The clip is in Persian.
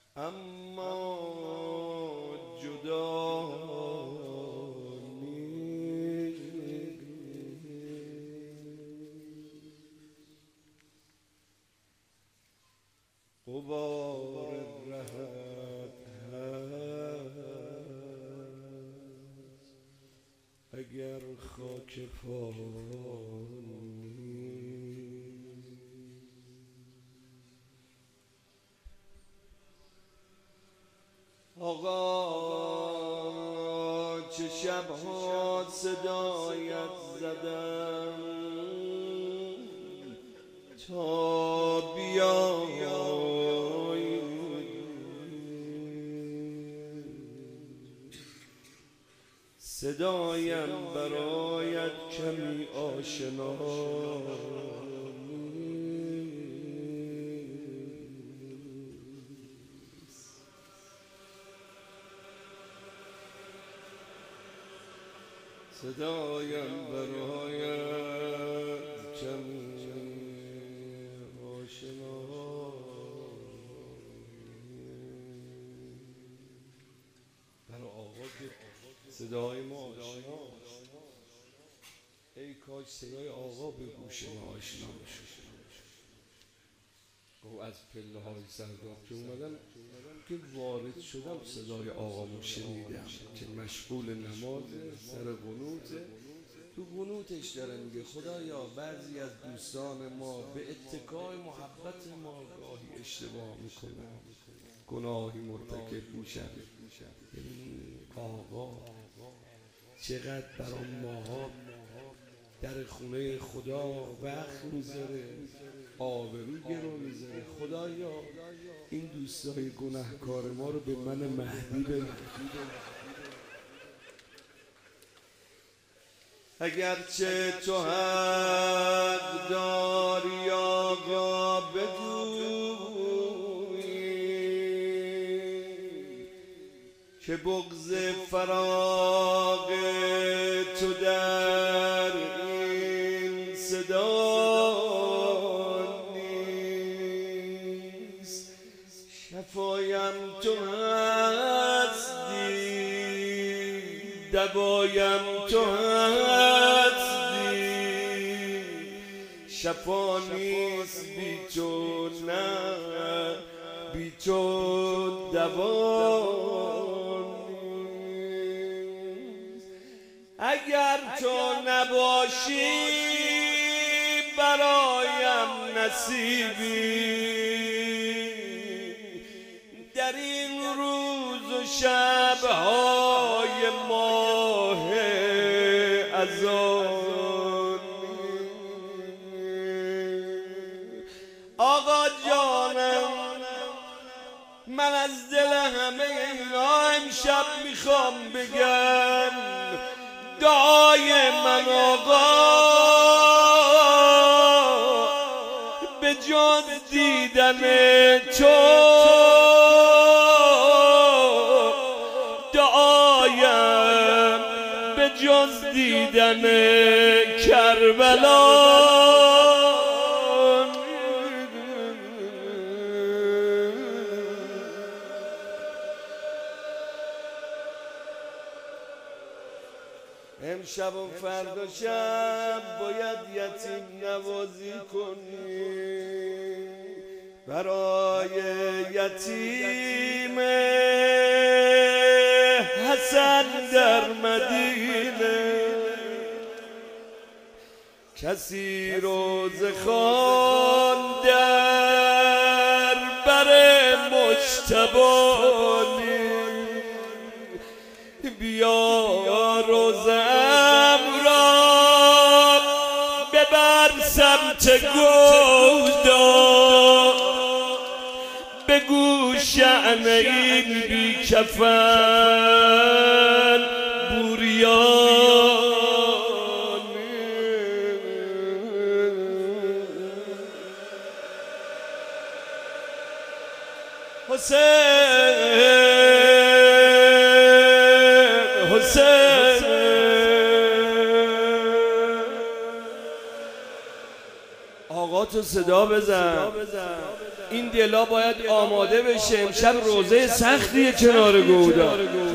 اما جدا نیست. غبار رهت هست اگر خاک پا آقا چه شبها صدایت زدم تا بیای، صدایم برایت کمی آشنا، صدایم برایت کمی آشنا. برای آقا که صدای ما آشنا، ای کاش صدای آقا به گوش ما آشنا بشه. و از پله های سرداب که اومدم که وارد شدم صدای آقامو شنیدم که مشغول نماز سر قنوته. تو قنوتش داره میگه خدایا بعضی از دوستان ما به اتکای محبت ما گاهی اشتباه میکنن، گناهی مرتکب میشن. آقا چقدر برای ماها در خونه خدا وقت میذاره، آبرو گرو میذاره. خدایا این دوستای گناهکار ما رو به من مهدی بده. اگرچه تو حق داری آقا بگوی که بغض فراق تو در این صدا نیست. شفایم تو هستی، دوایم تو هستی، شفا نیست بی تو، نه بی تو دوا نیست. اگر تو نباشی برایم نصیبی، در این روز و شبهای ماه اذان. آقا جانم من از دل همه اینا امشب میخوام بگم دعای من آقا به جز دیدن تو، دعایم به جز دیدن کربلا. امشب و فردا شب باید یتیم نوازی کنی برای یتیم حسن در مدینه. کسی روز خوان در بر مجتبی، بیا روزم را ببر سمت گودا، بگو شأن این بی کفن بوریان. حسین آقا تو صدا بزن. این دلا باید آماده بشه، امشب روزه سختیه کنار گودا.